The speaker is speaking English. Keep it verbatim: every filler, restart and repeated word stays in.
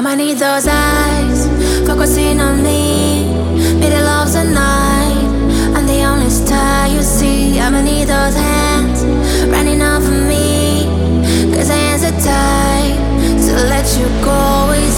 I'ma need those eyes focusing on me. Middle of the night, I'm the only star you see. I'ma need those hands running off of me, 'cause hands are tied. So let you go.